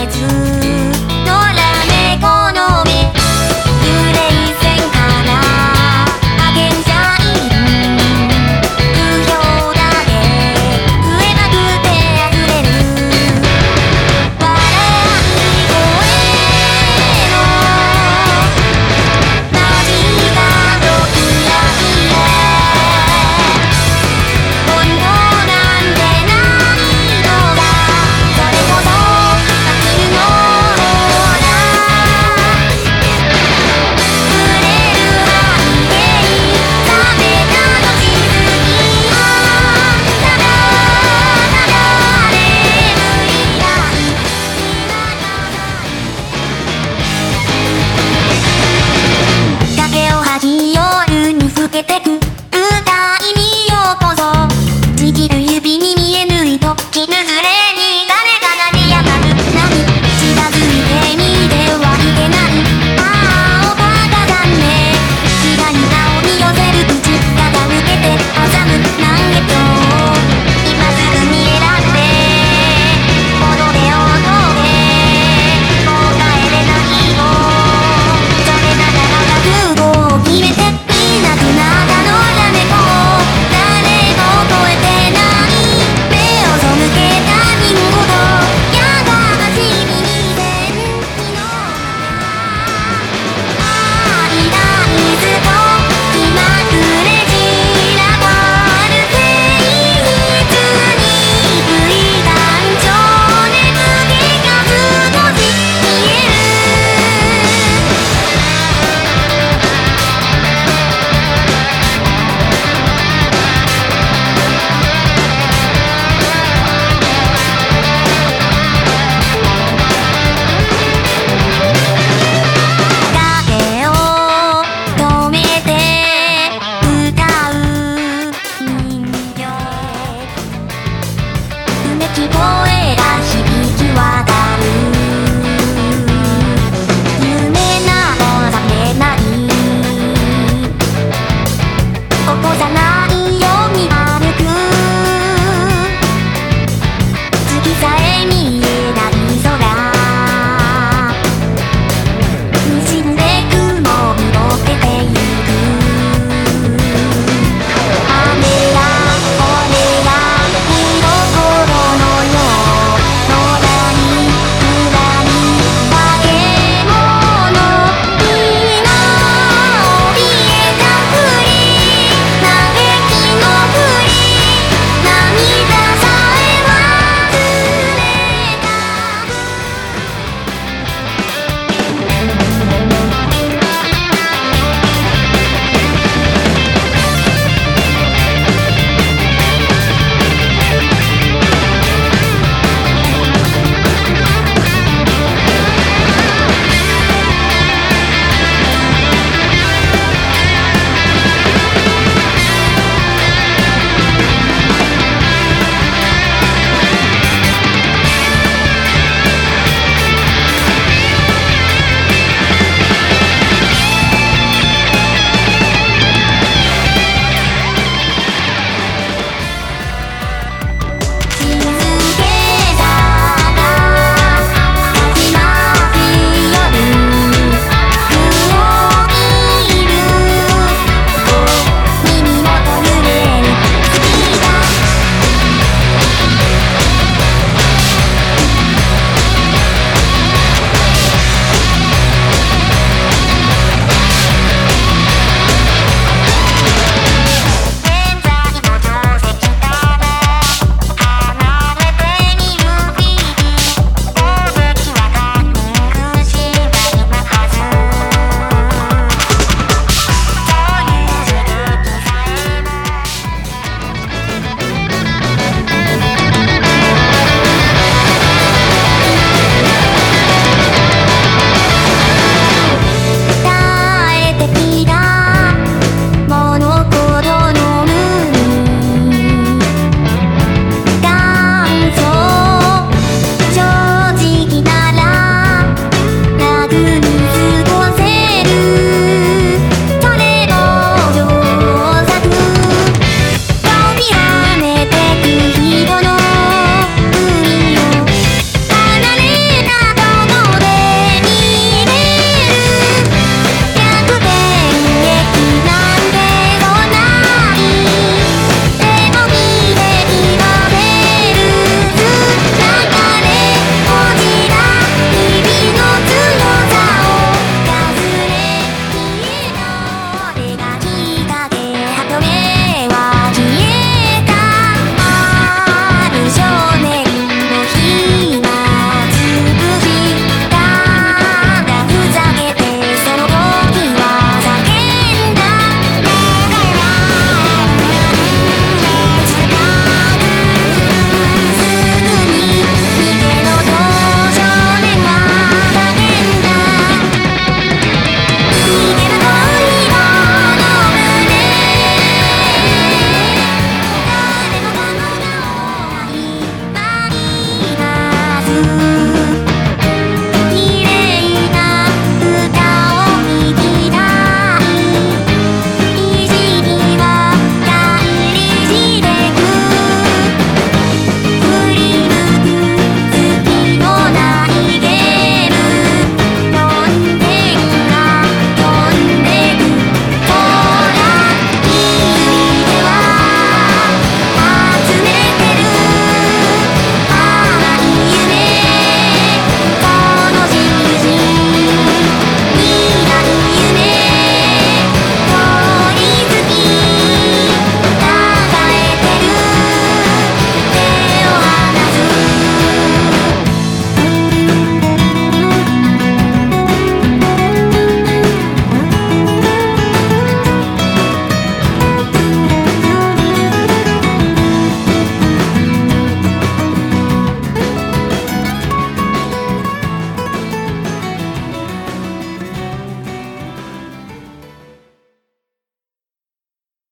れず野良猫の目幽霊線から派遣社員不評だけ増えまくって溢れる笑い声のマジがドキドキで本当なんてないのがそれこそ夏のオーラ触れる背景冷めたと地図にはただただ眠いだ崖を吐き夜に更けてく歌いにようこそちぎる指に見えぬ糸絹ずれに誰かが煮やがる何近づいてみてはいけないああおバカだね気がに顔に寄せる口傾けて挟む満月を今すぐに選んで戻れよ戻れもう帰れないよそれなら覚悟を決めていなくなったのやめこう誰も超えてない目を背けた人ほどやがましみに電気の愛だいずと気まぐれ散らばる性質に吹いた情熱が少し見える影を止めて歌う人形うめき声